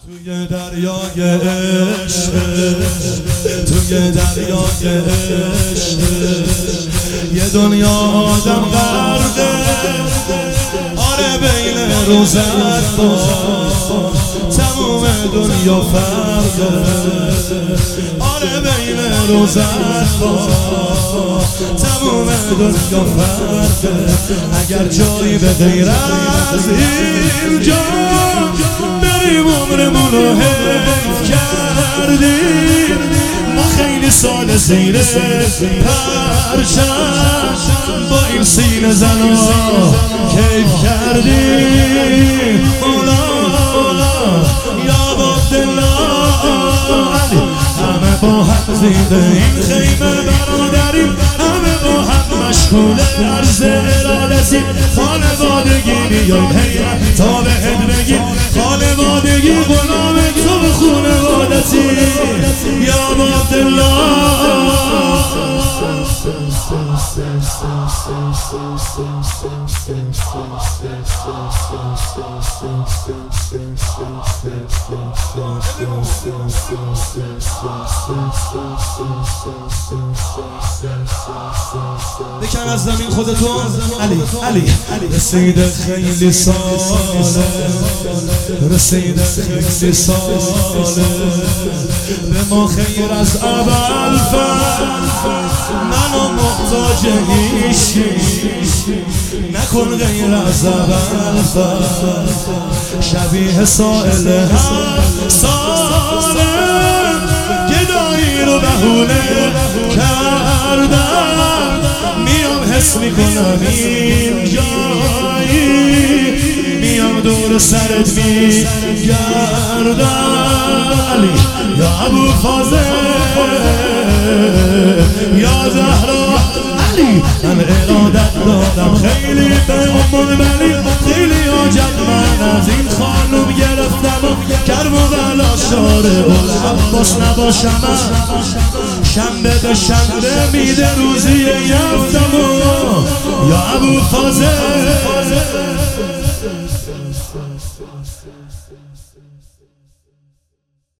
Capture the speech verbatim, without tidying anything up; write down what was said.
توی دریای عشق، توی دریای عشق یه دنیا آدم غرقه. آره بین روزت با تموم دنیا فرقه. آره بین روزت با تموم دنیا فرقه. اگر جایی به غیر از اینجا بریم عمرمونو حیف کردیم. ما خیلی سال زیر پرچم با این سینه زنا کیف کردیم. مولا یا عبدالله همه با هم زیده این خیمه برادریم. همه با هم مشغول عرض ارادتیم. خانوادگی بیاین حیرت تا بهت بگیم خانوادگی غلام تو به خانوادتی یا عبدالله. بکن از زمین خودتون. علی علی رسیده خیلی ساله، رسیده خیلی ساله به ما خیر از اول فر. منو محتاج هیچی نکن غیر از اول فر. شبیه سائل هر ساله گدایی رو بهونه کردم. میام حس میکنم این جایی، میام دور سرت میگردم. یا ابو فاضل یا زهرا علی من ارادت دادم خیلی به ام الملی. خیلی عجب من از این خانوم گرفتم و کربلا شاره العباس نباشم. شنبه به شنبه میده روزی یفتم یا ابو فاضل.